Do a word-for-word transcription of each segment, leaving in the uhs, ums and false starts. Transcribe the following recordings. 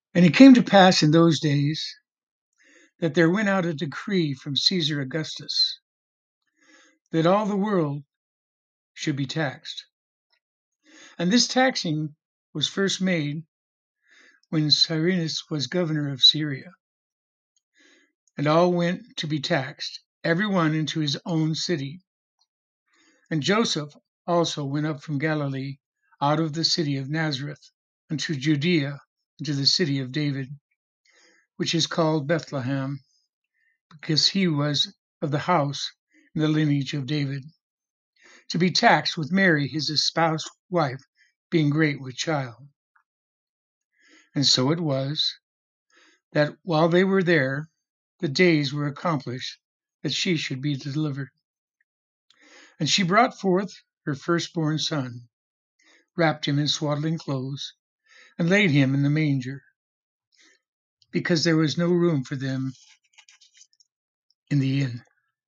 And it came to pass in those days that there went out a decree from Caesar Augustus that all the world should be taxed. And this taxing was first made when Cyrenius was governor of Syria. And all went to be taxed, every one into his own city. And Joseph also went up from Galilee out of the city of Nazareth unto Judea, into the city of David, which is called Bethlehem, because he was of the house and the lineage of David, to be taxed with Mary, his espoused wife, being great with child. And so it was, that while they were there, the days were accomplished that she should be delivered. And she brought forth her firstborn son, wrapped him in swaddling clothes, and laid him in the manger, because there was no room for them in the inn.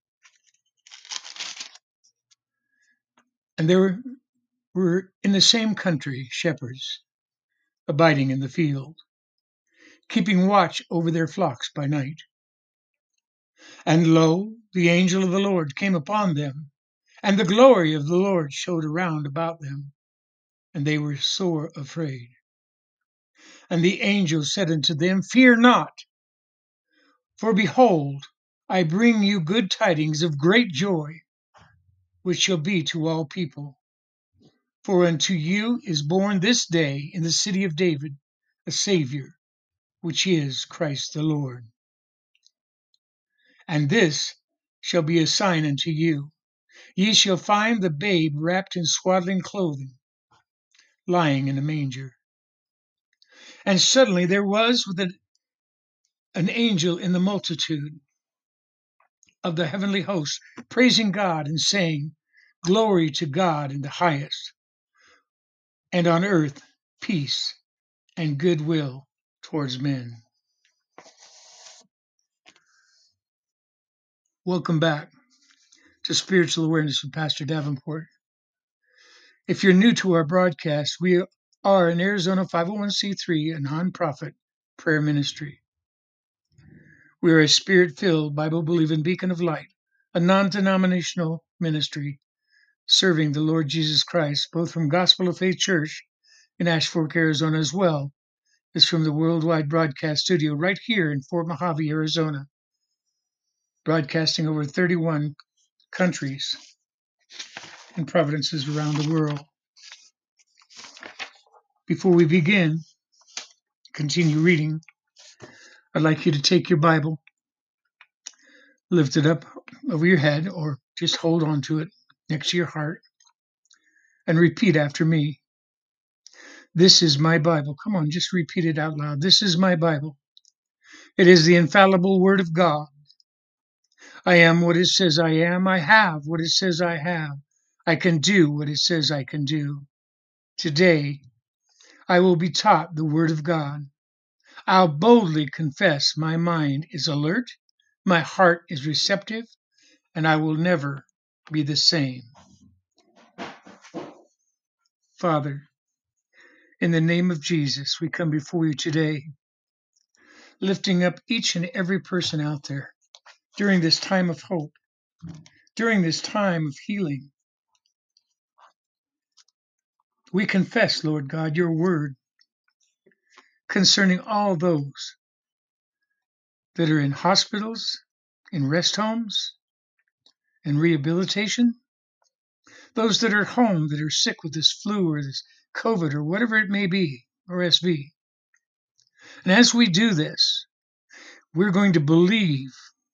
And there were in the same country shepherds, abiding in the field, keeping watch over their flocks by night. And lo, the angel of the Lord came upon them, and the glory of the Lord showed around about them, and they were sore afraid. And the angel said unto them, Fear not, for behold, I bring you good tidings of great joy, which shall be to all people. For unto you is born this day in the city of David a Savior, which is Christ the Lord. And this shall be a sign unto you. Ye shall find the babe wrapped in swaddling clothing, lying in a manger. And suddenly there was with it an angel in the multitude of the heavenly host, praising God and saying, Glory to God in the highest, and on earth peace and goodwill towards men. Welcome back to Spiritual Awareness with Pastor Davenport. If you're new to our broadcast, we are an Arizona five oh one c three, a nonprofit prayer ministry. We are a spirit-filled, Bible-believing beacon of light, a non-denominational ministry serving the Lord Jesus Christ, both from Gospel of Faith Church in Ash Fork, Arizona, as well as from the worldwide broadcast studio right here in Fort Mojave, Arizona, broadcasting over thirty-one countries and provinces around the world. Before we begin, continue reading, I'd like you to take your Bible, lift it up over your head, or just hold on to it next to your heart, and repeat after me. This is my Bible. Come on, just repeat it out loud. This is my Bible. It is the infallible Word of God. I am what it says I am. I have what it says I have. I can do what it says I can do. Today, I will be taught the Word of God. I'll boldly confess my mind is alert, my heart is receptive, and I will never be the same. Father, in the name of Jesus, we come before you today, lifting up each and every person out there during this time of hope, during this time of healing. We confess, Lord God, your word concerning all those that are in hospitals, in rest homes, in rehabilitation, those that are at home that are sick with this flu or this COVID or whatever it may be, or S V. And as we do this, we're going to believe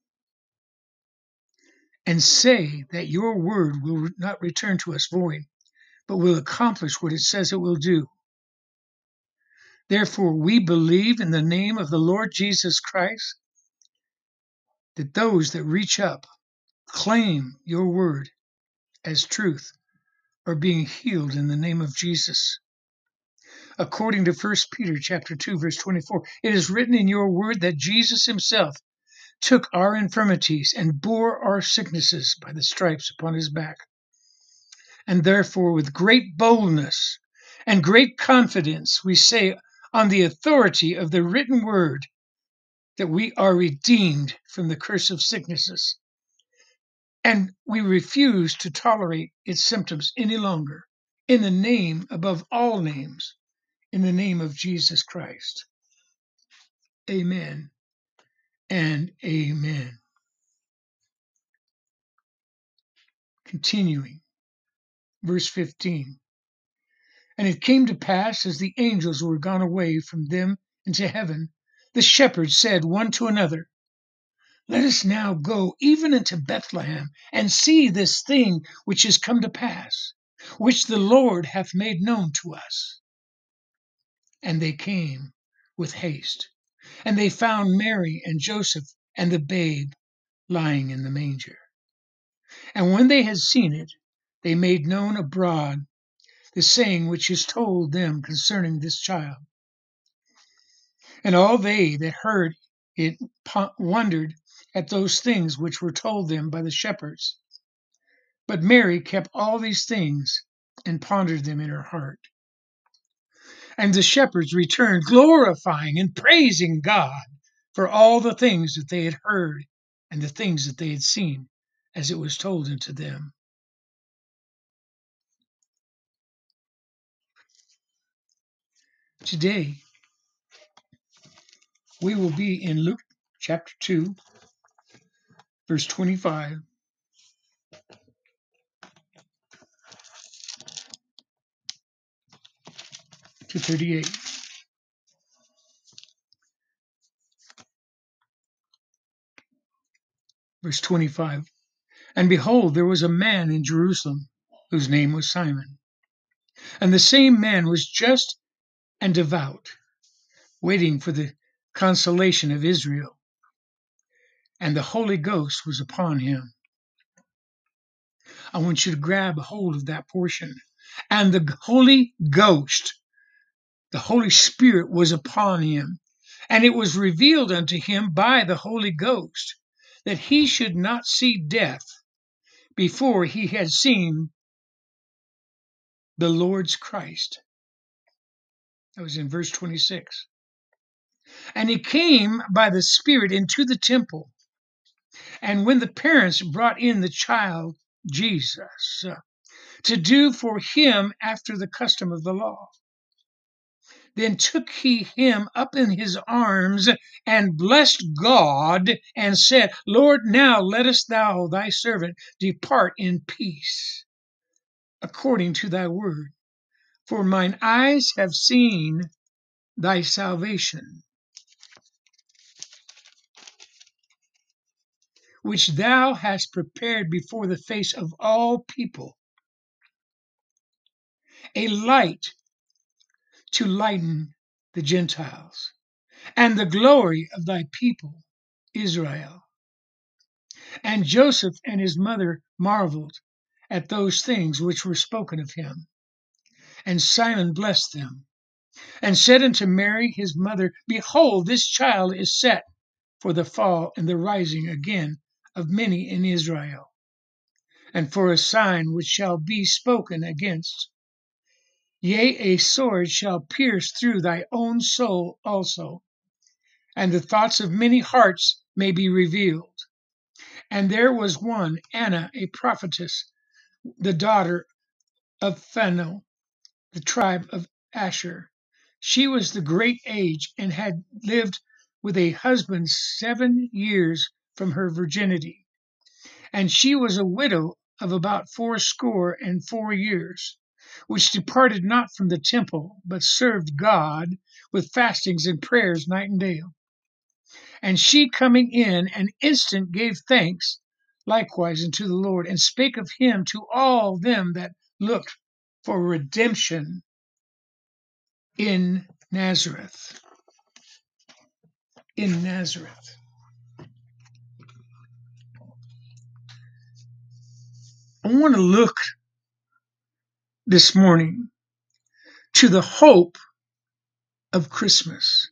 and say that your word will not return to us void, but will accomplish what it says it will do. Therefore, we believe in the name of the Lord Jesus Christ that those that reach up, claim your word as truth, are being healed in the name of Jesus. According to First Peter chapter two, verse twenty-four, it is written in your word that Jesus himself took our infirmities and bore our sicknesses by the stripes upon his back. And therefore, with great boldness and great confidence, we say, on the authority of the written word that we are redeemed from the curse of sicknesses, and we refuse to tolerate its symptoms any longer. In the name above all names, in the name of Jesus Christ. Amen and amen. Continuing, verse fifteen. And it came to pass, as the angels were gone away from them into heaven, the shepherds said one to another, Let us now go even into Bethlehem, and see this thing which is come to pass, which the Lord hath made known to us. And they came with haste, and they found Mary and Joseph and the babe lying in the manger. And when they had seen it, they made known abroad the saying which is told them concerning this child. And all they that heard it wondered at those things which were told them by the shepherds. But Mary kept all these things and pondered them in her heart. And the shepherds returned, glorifying and praising God for all the things that they had heard and the things that they had seen, as it was told unto them. Today, we will be in Luke chapter two, verse twenty-five to thirty-eight. Verse twenty-five. And behold, there was a man in Jerusalem whose name was Simon. And the same man was just and devout, waiting for the consolation of Israel. And the Holy Ghost was upon him. I want you to grab a hold of that portion. And the Holy Ghost, the Holy Spirit, was upon him. And it was revealed unto him by the Holy Ghost that he should not see death before he had seen the Lord's Christ. That was in verse twenty-six. And he came by the Spirit into the temple. And when the parents brought in the child Jesus uh, to do for him after the custom of the law, then took he him up in his arms and blessed God and said, Lord, now lettest thou thy servant depart in peace, according to thy word. For mine eyes have seen thy salvation, which thou hast prepared before the face of all people, a light to lighten the Gentiles, and the glory of thy people Israel. And Joseph and his mother marveled at those things which were spoken of him. And Simon blessed them, and said unto Mary his mother, Behold, this child is set for the fall and the rising again of many in Israel, and for a sign which shall be spoken against. Yea, a sword shall pierce through thy own soul also, and the thoughts of many hearts may be revealed. And there was one, Anna, a prophetess, the daughter of Phanuel, the tribe of Asher. She was the great age, and had lived with a husband seven years from her virginity. And she was a widow of about fourscore and four years, which departed not from the temple, but served God with fastings and prayers night and day. And she coming in an instant gave thanks likewise unto the Lord, and spake of him to all them that looked for redemption in Nazareth. In Nazareth. I want to look this morning to the hope of Christmas.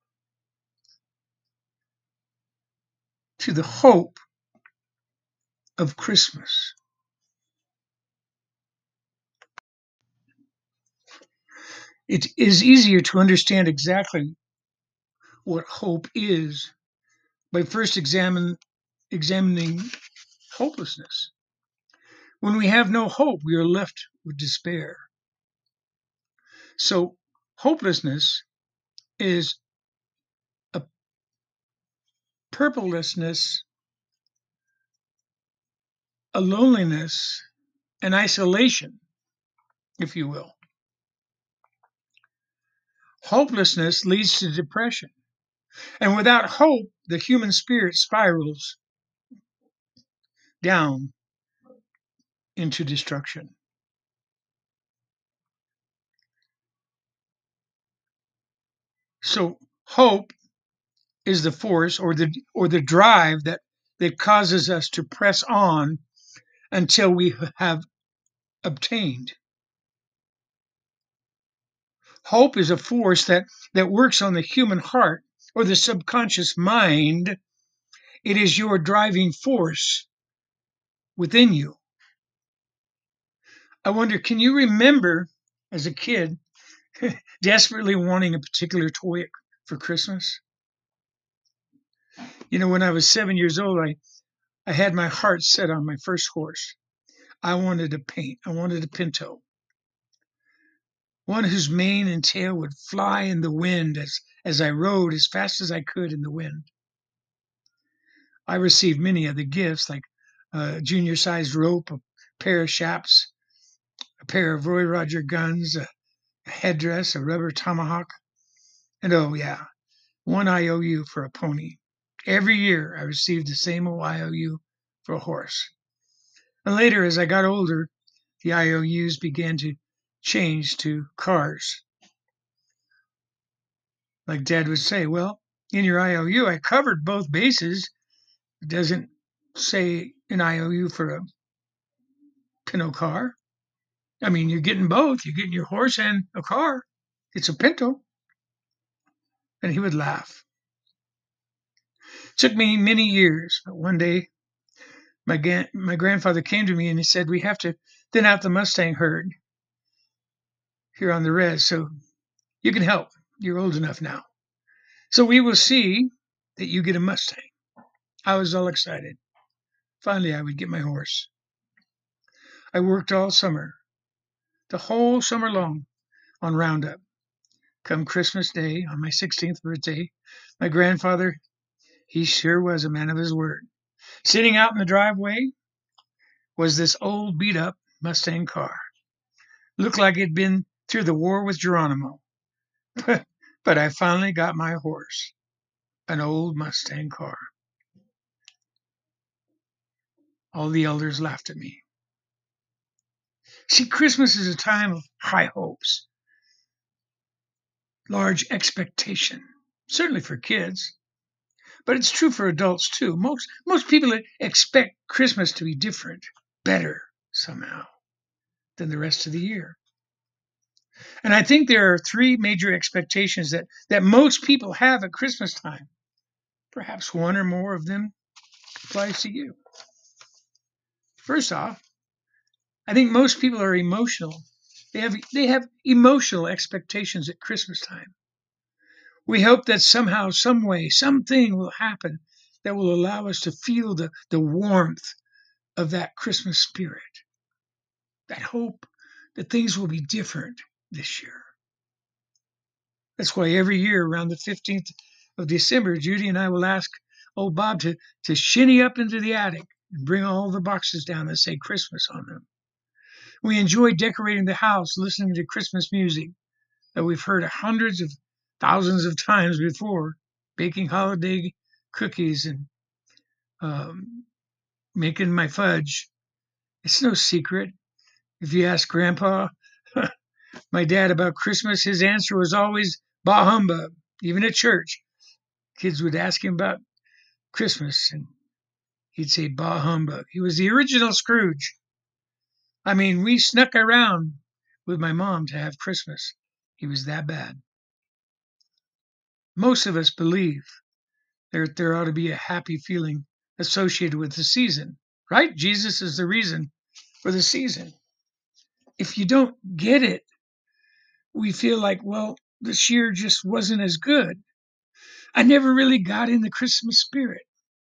To the hope of Christmas. it is easier to understand exactly what hope is by first examine, examining hopelessness. When we have no hope, we are left with despair. So, hopelessness is a purposelessness, a loneliness, an isolation, if you will. Hopelessness leads to depression. And without hope, the human spirit spirals down into destruction. So, hope is the force or the or the drive that that causes us to press on until we have obtained. Hope is a force that that works on the human heart or the subconscious mind. It is your driving force within you. I wonder, can you remember as a kid desperately wanting a particular toy for Christmas? You know, when I was seven years old, I, I had my heart set on my first horse. I wanted a paint. I wanted a pinto, one whose mane and tail would fly in the wind as, as I rode as fast as I could in the wind. I received many other gifts like a junior-sized rope, a pair of chaps, a pair of Roy Roger guns, a, a headdress, a rubber tomahawk, and oh yeah, one I O U for a pony. Every year I received the same old I O U for a horse. And later, as I got older, the I O Us began to change to cars. Like Dad would say, well, in your I O U, I covered both bases. It doesn't say an I O U for a Pinto car. I mean, you're getting both. You're getting your horse and a car. It's a Pinto. And he would laugh. It took me many years, but one day my, ga- my grandfather came to me and he said, we have to thin out the Mustang herd here on the res, so you can help. You're old enough now. So we will see that you get a Mustang. I was all excited. Finally, I would get my horse. I worked all summer, the whole summer long, on Roundup. Come Christmas Day, on my sixteenth birthday, my grandfather, he sure was a man of his word. Sitting out in the driveway was this old beat-up Mustang car. Looked like it'd been through the war with Geronimo. But I finally got my horse, an old Mustang car. All the elders laughed at me. See, Christmas is a time of high hopes, large expectation, certainly for kids, but it's true for adults too. Most, most people expect Christmas to be different, better somehow than the rest of the year. And I think there are three major expectations that, that most people have at Christmas time. Perhaps one or more of them applies to you. First off, I think most people are emotional. They have they have emotional expectations at Christmas time. We hope that somehow, some way, something will happen that will allow us to feel the, the warmth of that Christmas spirit. That hope that things will be different this year. That's why every year around the fifteenth of December, Judy and I will ask old Bob to, to shinny up into the attic and bring all the boxes down that say Christmas on them. We enjoy decorating the house, listening to Christmas music that we've heard hundreds of thousands of times before, baking holiday cookies and um, making my fudge. It's no secret. If you ask Grandpa, my dad, about Christmas, his answer was always bah humbug. Even at church, kids would ask him about Christmas, and he'd say bah humbug. He was the original Scrooge. I mean, we snuck around with my mom to have Christmas. He was that bad. Most of us believe there, there ought to be a happy feeling associated with the season, right? Jesus is the reason for the season. If you don't get it, we feel like, well, this year just wasn't as good. I never really got in the Christmas spirit.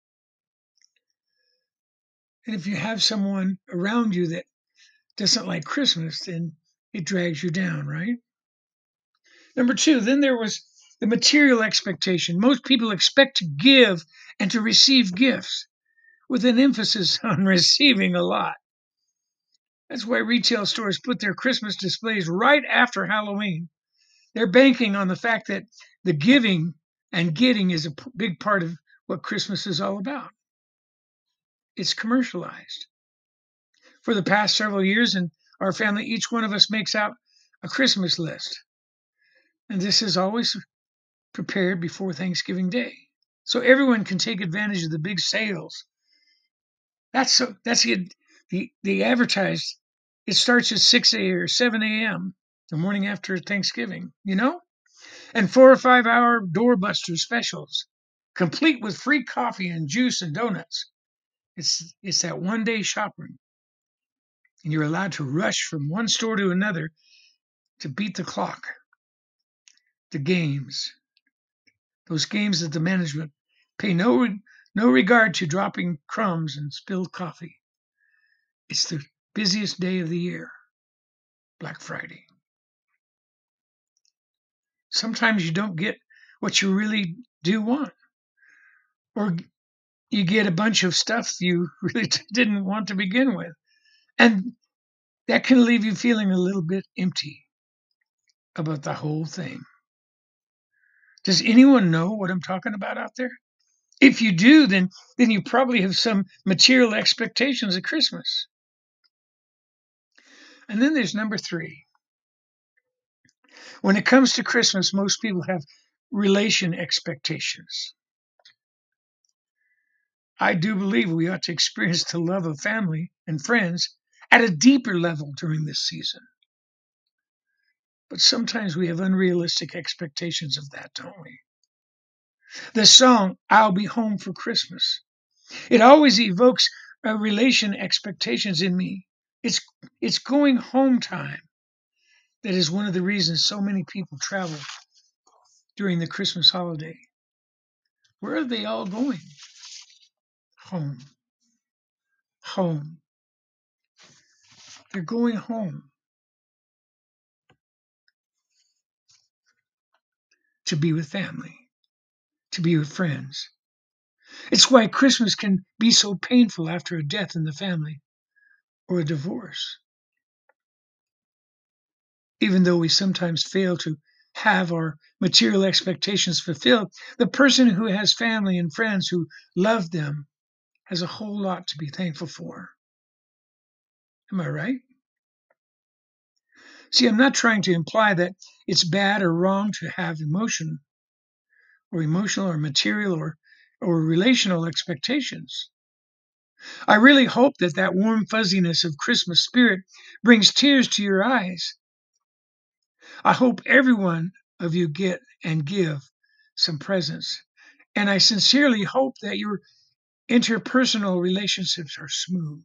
And if you have someone around you that doesn't like Christmas, then it drags you down, right? Number two, then there was the material expectation. Most people expect to give and to receive gifts with an emphasis on receiving a lot. That's why retail stores put their Christmas displays right after Halloween. They're banking on the fact that the giving and getting is a p- big part of what Christmas is all about. It's commercialized. For the past several years in our family, each one of us makes out a Christmas list. And this is always prepared before Thanksgiving Day. So everyone can take advantage of the big sales. That's so that's the the, the advertised. It starts at six a or seven a m the morning after Thanksgiving, you know? And four or five hour doorbuster specials, complete with free coffee and juice and donuts. It's it's that one day shopping. And you're allowed to rush from one store to another to beat the clock. The games, those games that the management pay no no regard to dropping crumbs and spilled coffee. It's the busiest day of the year, Black Friday. Sometimes you don't get what you really do want, or you get a bunch of stuff you really didn't want to begin with. And that can leave you feeling a little bit empty about the whole thing. Does anyone know what I'm talking about out there? If you do, then then you probably have some material expectations at Christmas. And then there's number three. When it comes to Christmas, most people have relation expectations. I do believe we ought to experience the love of family and friends at a deeper level during this season. But sometimes we have unrealistic expectations of that, don't we? The song, I'll Be Home for Christmas, it always evokes a relation expectations in me. It's, it's going home time. That is one of the reasons so many people travel during the Christmas holiday. Where are they all going? Home. Home. They're going home to be with family, to be with friends. It's why Christmas can be so painful after a death in the family or a divorce. Even though we sometimes fail to have our material expectations fulfilled, the person who has family and friends who love them has a whole lot to be thankful for. Am I right? See, I'm not trying to imply that it's bad or wrong to have emotion or emotional or material or, or relational expectations. I really hope that that warm fuzziness of Christmas spirit brings tears to your eyes. I hope every one of you get and give some presents. And I sincerely hope that your interpersonal relationships are smooth.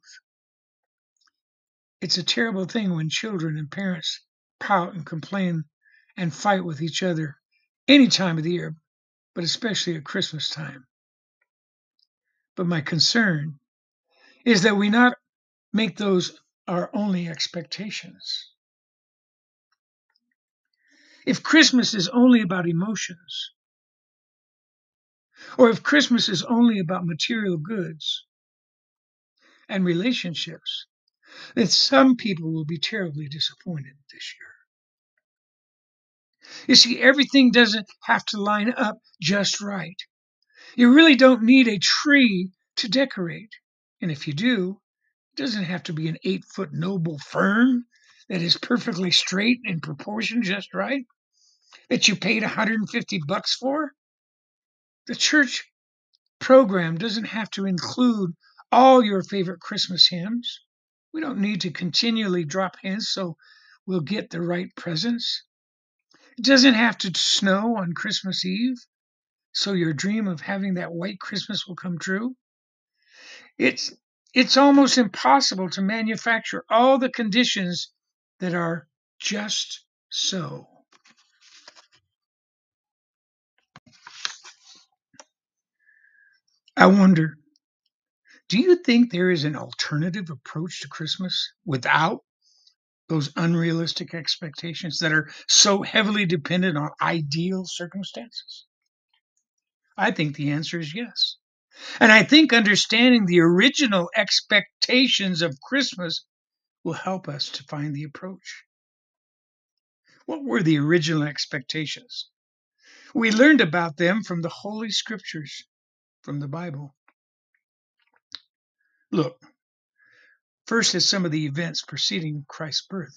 It's a terrible thing when children and parents pout and complain and fight with each other any time of the year, but especially at Christmas time. But my concern is that we not make those our only expectations. If Christmas is only about emotions, or if Christmas is only about material goods and relationships, then some people will be terribly disappointed this year. You see, everything doesn't have to line up just right. You really don't need a tree to decorate. And if you do, it doesn't have to be an eight foot noble fern that is perfectly straight in proportion just right, that you paid one hundred fifty bucks for. The church program doesn't have to include all your favorite Christmas hymns. We don't need to continually drop hints so we'll get the right presents. It doesn't have to snow on Christmas Eve so your dream of having that white Christmas will come true. It's it's almost impossible to manufacture all the conditions that are just so. I wonder, do you think there is an alternative approach to Christmas without those unrealistic expectations that are so heavily dependent on ideal circumstances? I think the answer is yes. And I think understanding the original expectations of Christmas will help us to find the approach. What were the original expectations? We learned about them from the Holy Scriptures, from the Bible. Look, first is some of the events preceding Christ's birth.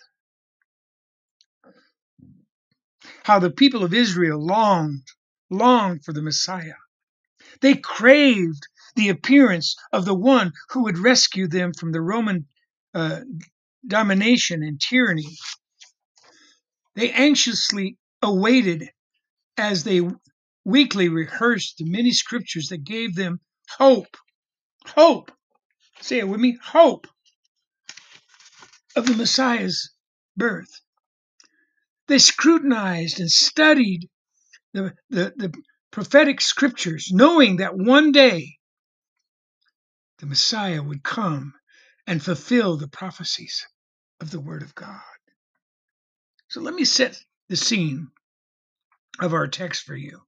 How the people of Israel longed, longed for the Messiah. They craved the appearance of the one who would rescue them from the Roman uh, domination and tyranny. They anxiously awaited as they weekly rehearsed the many scriptures that gave them hope, hope, say it with me, hope of the Messiah's birth. They scrutinized and studied the, the, the prophetic scriptures, knowing that one day the Messiah would come and fulfill the prophecies of the Word of God. So let me set the scene of our text for you.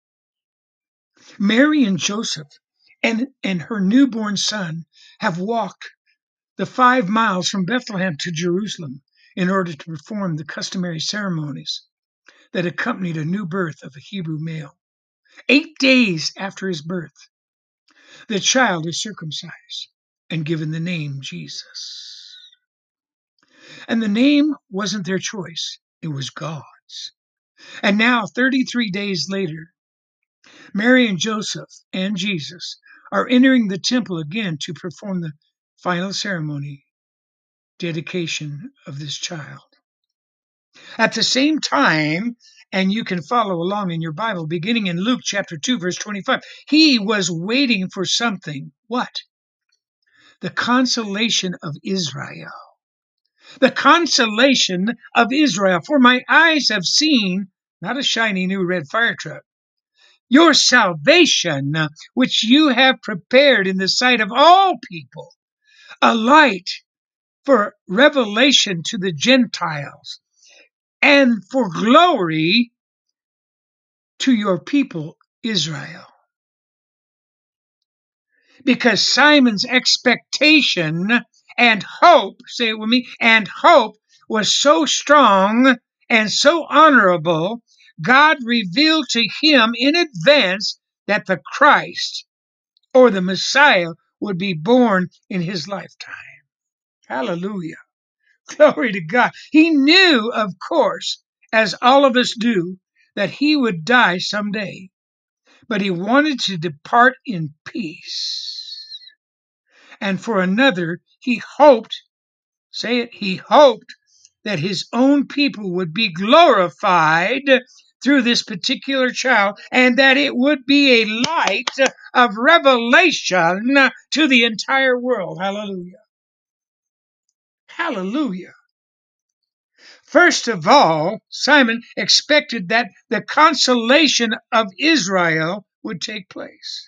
Mary and Joseph and, and her newborn son have walked the five miles from Bethlehem to Jerusalem in order to perform the customary ceremonies that accompanied a new birth of a Hebrew male. Eight days after his birth, the child is circumcised and given the name Jesus. And the name wasn't their choice, it was God's. And now, thirty-three days later, Mary and Joseph and Jesus are entering the temple again to perform the final ceremony, dedication of this child. At the same time, and you can follow along in your Bible, beginning in Luke chapter two, verse twenty-five, he was waiting for something. What? The consolation of Israel. The consolation of Israel. For my eyes have seen, not a shiny new red fire truck, your salvation, which you have prepared in the sight of all people, a light for revelation to the Gentiles and for glory to your people, Israel. Because Simon's expectation and hope, say it with me, and hope was so strong and so honorable, God revealed to him in advance that the Christ or the Messiah would be born in his lifetime. Hallelujah. Glory to God. He knew, of course, as all of us do, that he would die someday, but he wanted to depart in peace. And for another, he hoped, say it, he hoped that his own people would be glorified through this particular child, and that it would be a light of revelation to the entire world. Hallelujah. Hallelujah. First of all, Simon expected that the consolation of Israel would take place.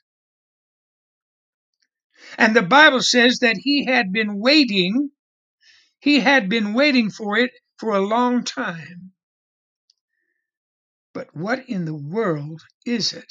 And the Bible says that he had been waiting, he had been waiting for it for a long time. But what in the world is it?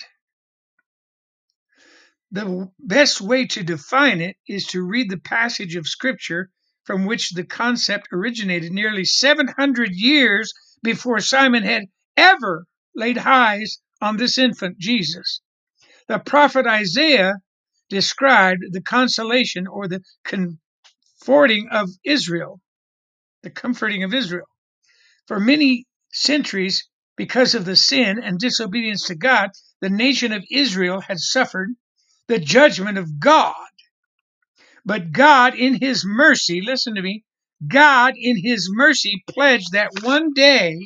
The best way to define it is to read the passage of Scripture from which the concept originated nearly seven hundred years before Simon had ever laid eyes on this infant Jesus. The prophet Isaiah described the consolation or the comforting of Israel, the comforting of Israel. For many centuries, because of the sin and disobedience to God, the nation of Israel had suffered the judgment of God. But God in his mercy, listen to me, God in his mercy pledged that one day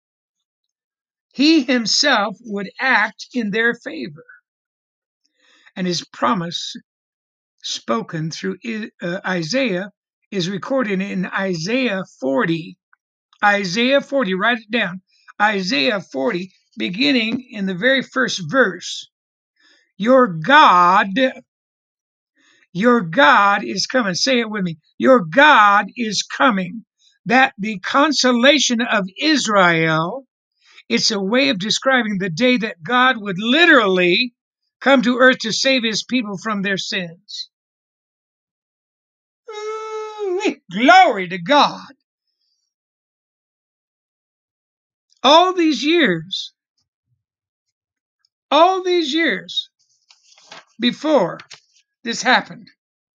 he himself would act in their favor. And his promise spoken through uh, Isaiah is recorded in Isaiah forty. Isaiah forty, write it down. Isaiah forty, beginning in the very first verse. Your God Your God is coming. Say it with me. Your God is coming. That the consolation of Israel, it's a way of describing the day that God would literally come to earth to save his people from their sins. Ooh, glory to God. All these years, all these years before this happened,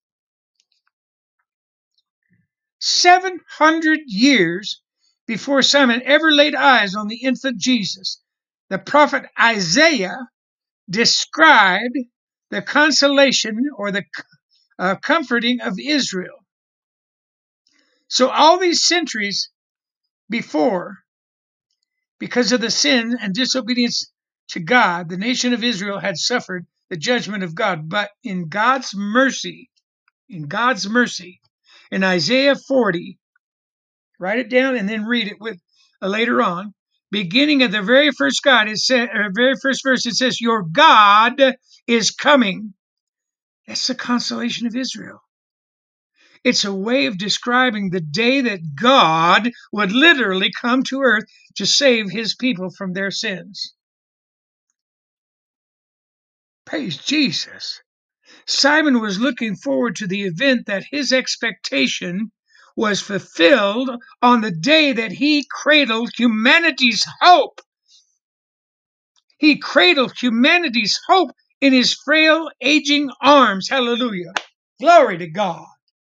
seven hundred years before Simon ever laid eyes on the infant Jesus, the prophet Isaiah described the consolation or the uh, comforting of Israel. So all these centuries before, because of the sin and disobedience to God, the nation of Israel had suffered the judgment of God. But in God's mercy, in God's mercy, in Isaiah forty, write it down and then read it with uh, later on. Beginning of the very first God, it said, or very first verse, it says, "Your God is coming." That's the consolation of Israel. It's a way of describing the day that God would literally come to earth to save his people from their sins. Praise Jesus. Simon was looking forward to the event that his expectation was fulfilled on the day that he cradled humanity's hope. He cradled humanity's hope in his frail, aging arms. Hallelujah. Glory to God.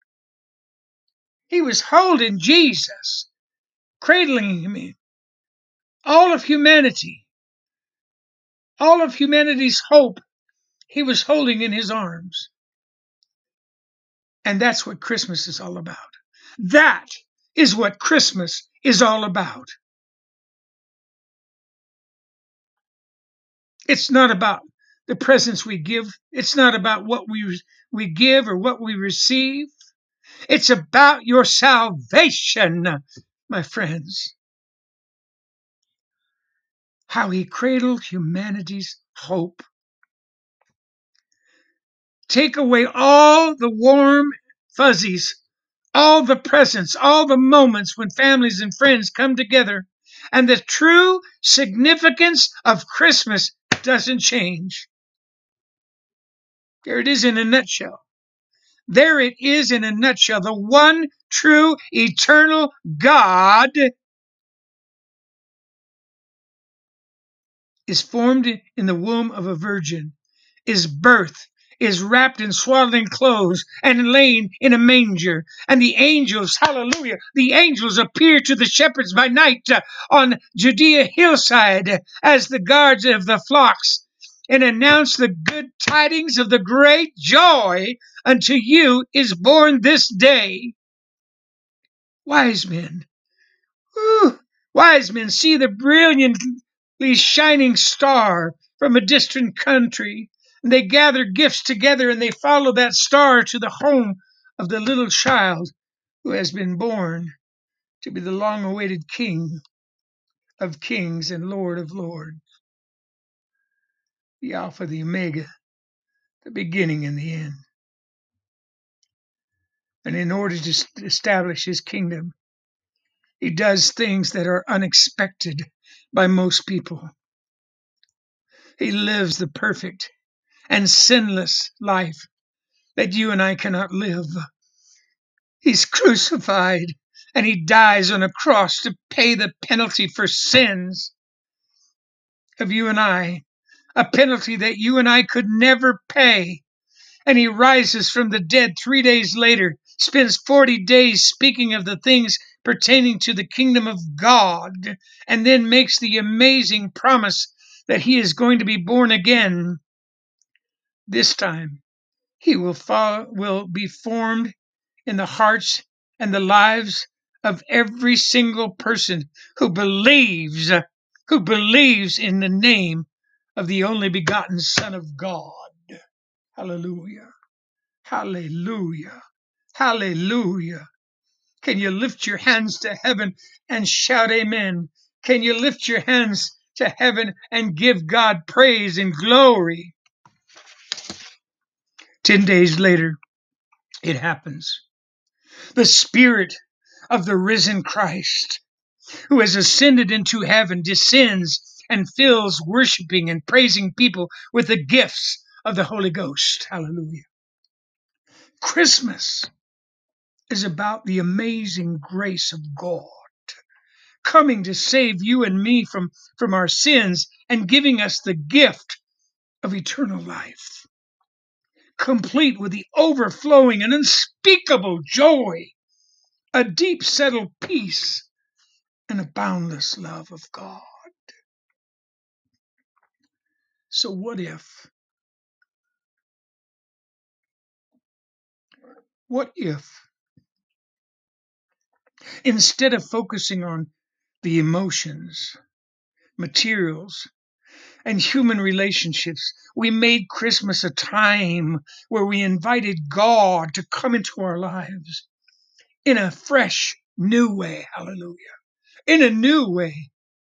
He was holding Jesus, cradling him in. All of humanity, all of humanity's hope, he was holding in his arms. And that's what Christmas is all about. That is what Christmas is all about. It's not about the presents we give. It's not about what we, we give or what we receive. It's about your salvation, my friends. How he cradled humanity's hope. Take away all the warm fuzzies, all the presents, all the moments when families and friends come together, and the true significance of Christmas doesn't change. There it is in a nutshell. There it is in a nutshell. The one true eternal God is formed in the womb of a virgin, is birthed, is wrapped in swaddling clothes and lain in a manger. And the angels, hallelujah, the angels appear to the shepherds by night uh, on Judea hillside as the guards of the flocks and announce the good tidings of the great joy. Unto you is born this day. Wise men, whew, wise men see the brilliantly shining star from a distant country. And they gather gifts together and they follow that star to the home of the little child who has been born to be the long-awaited King of kings and Lord of lords, the Alpha, the Omega, the beginning and the end. And in order to establish his kingdom, he does things that are unexpected by most people. He lives the perfect and sinless life that you and I cannot live. He's crucified and he dies on a cross to pay the penalty for sins of you and I, a penalty that you and I could never pay. And he rises from the dead three days later, spends forty days speaking of the things pertaining to the kingdom of God, and then makes the amazing promise that he is going to be born again. This time, he will, follow, will be formed in the hearts and the lives of every single person who believes, who believes in the name of the only begotten Son of God. Hallelujah. Hallelujah. Hallelujah. Can you lift your hands to heaven and shout amen? Can you lift your hands to heaven and give God praise and glory? Ten days later, it happens. The Spirit of the risen Christ, who has ascended into heaven, descends and fills worshiping and praising people with the gifts of the Holy Ghost. Hallelujah. Christmas is about the amazing grace of God coming to save you and me from, from our sins and giving us the gift of eternal life, complete with the overflowing and unspeakable joy, a deep settled peace, and a boundless love of God. So what if, what if, instead of focusing on the emotions, materials, and human relationships, we made Christmas a time where we invited God to come into our lives in a fresh, new way? Hallelujah. In a new way.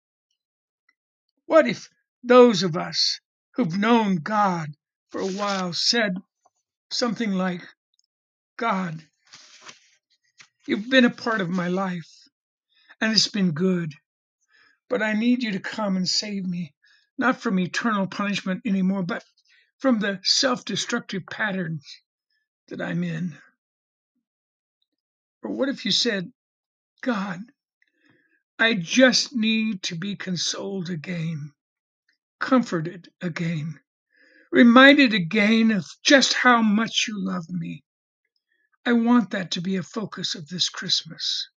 What if those of us who've known God for a while said something like, God, you've been a part of my life and it's been good, but I need you to come and save me, not from eternal punishment anymore, but from the self-destructive patterns that I'm in. Or what if you said, God, I just need to be consoled again, comforted again, reminded again of just how much you love me. I want that to be a focus of this Christmas,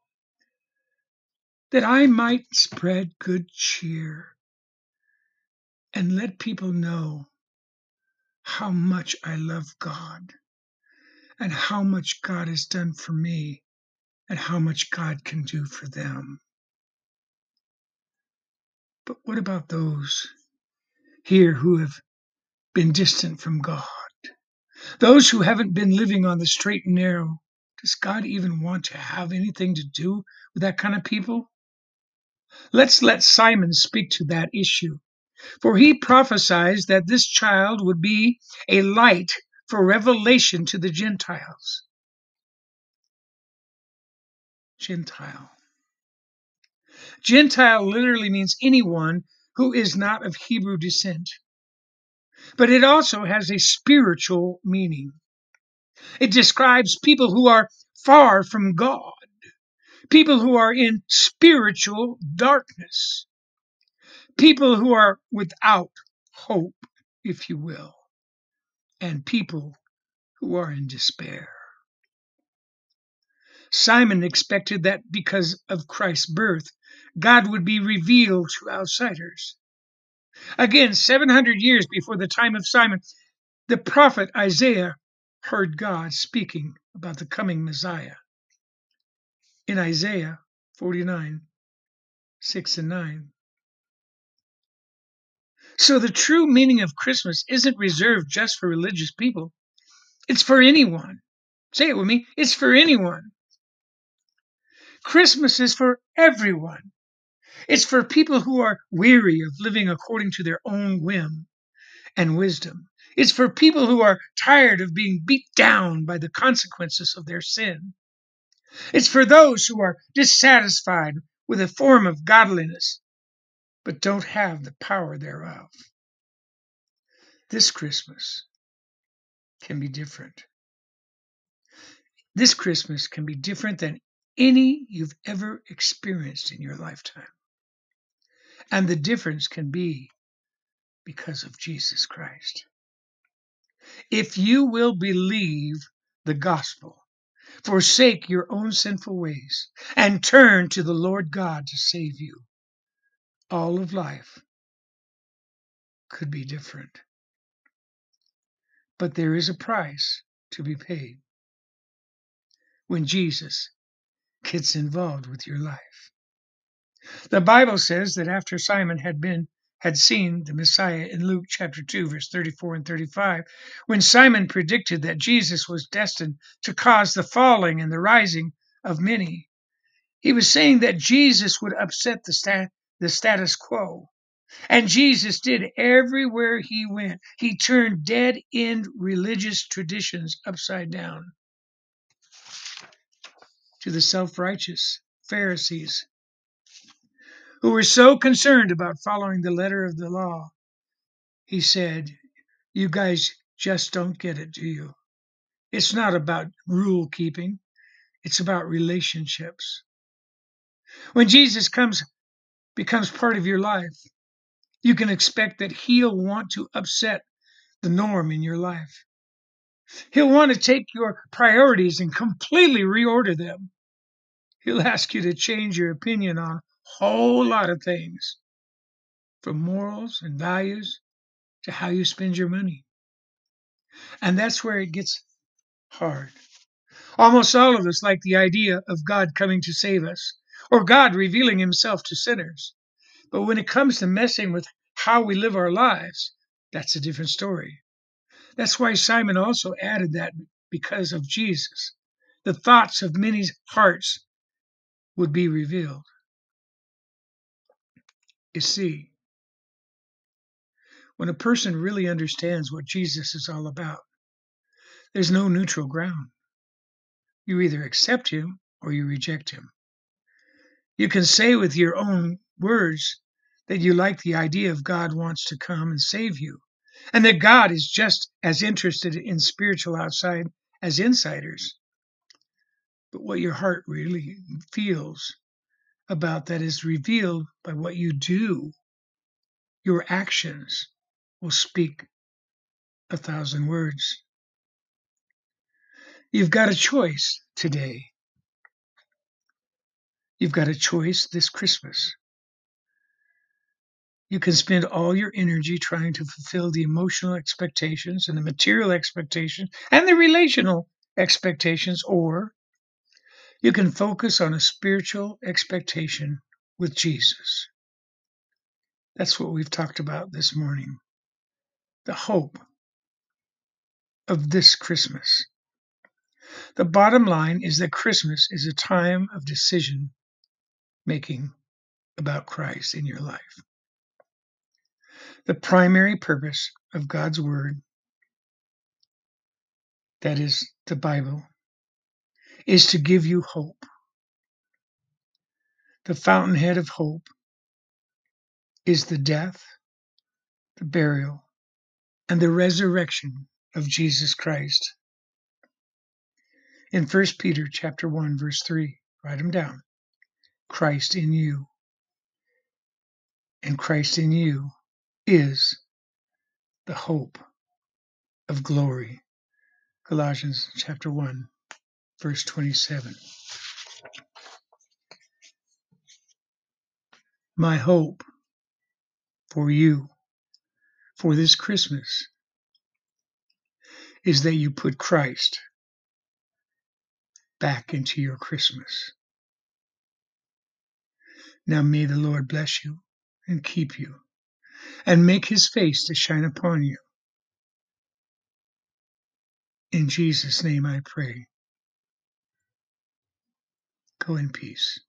that I might spread good cheer and let people know how much I love God and how much God has done for me and how much God can do for them. But what about those here who have been distant from God? Those who haven't been living on the straight and narrow? Does God even want to have anything to do with that kind of people? Let's let Simon speak to that issue. For he prophesies that this child would be a light for revelation to the Gentiles. Gentile. Gentile literally means anyone who is not of Hebrew descent. But it also has a spiritual meaning. It describes people who are far from God, people who are in spiritual darkness, people who are without hope, if you will, and people who are in despair. Simon expected that because of Christ's birth, God would be revealed to outsiders. Again, seven hundred years before the time of Simon, the prophet Isaiah heard God speaking about the coming Messiah. In Isaiah forty-nine, six and nine. So the true meaning of Christmas isn't reserved just for religious people. It's for anyone. Say it with me. It's for anyone. Christmas is for everyone. It's for people who are weary of living according to their own whim and wisdom. It's for people who are tired of being beat down by the consequences of their sin. It's for those who are dissatisfied with a form of godliness, but don't have the power thereof. This Christmas can be different. This Christmas can be different than any you've ever experienced in your lifetime. And the difference can be because of Jesus Christ. If you will believe the gospel, forsake your own sinful ways, and turn to the Lord God to save you, all of life could be different. But there is a price to be paid when Jesus gets involved with your life. The Bible says that after Simon had been had seen the Messiah in Luke chapter two, verse thirty-four and thirty-five, when Simon predicted that Jesus was destined to cause the falling and the rising of many, he was saying that Jesus would upset the, stat, the status quo. And Jesus did everywhere he went. He turned dead-end religious traditions upside down. To the self-righteous Pharisees, who were so concerned about following the letter of the law, he said, you guys just don't get it, do you? It's not about rule keeping. It's about relationships. When Jesus comes, becomes part of your life, you can expect that he'll want to upset the norm in your life. He'll want to take your priorities and completely reorder them. He'll ask you to change your opinion on a whole lot of things, from morals and values to how you spend your money. And that's where it gets hard. Almost all of us like the idea of God coming to save us, or God revealing himself to sinners. But when it comes to messing with how we live our lives, that's a different story. That's why Simon also added that because of Jesus, the thoughts of many hearts would be revealed. You see, when a person really understands what Jesus is all about, there's no neutral ground. You either accept him or you reject him. You can say with your own words that you like the idea of God wants to come and save you, and that God is just as interested in spiritual outside as insiders. But what your heart really feels about that is revealed by what you do. Your actions will speak a thousand words. You've got a choice today. You've got a choice this Christmas. You can spend all your energy trying to fulfill the emotional expectations and the material expectations and the relational expectations, or you can focus on a spiritual expectation with Jesus. That's what we've talked about this morning. The hope of this Christmas. The bottom line is that Christmas is a time of decision making about Christ in your life. The primary purpose of God's Word, that is the Bible, is to give you hope. The fountainhead of hope is the death, the burial, and the resurrection of Jesus Christ. In First Peter chapter one, verse three, write them down. Christ in you. And Christ in you is the hope of glory. Colossians chapter one, verse twenty-seven. My hope for you for this Christmas is that you put Christ back into your Christmas. Now may the Lord bless you and keep you and make his face to shine upon you. In Jesus' name I pray. Go in peace.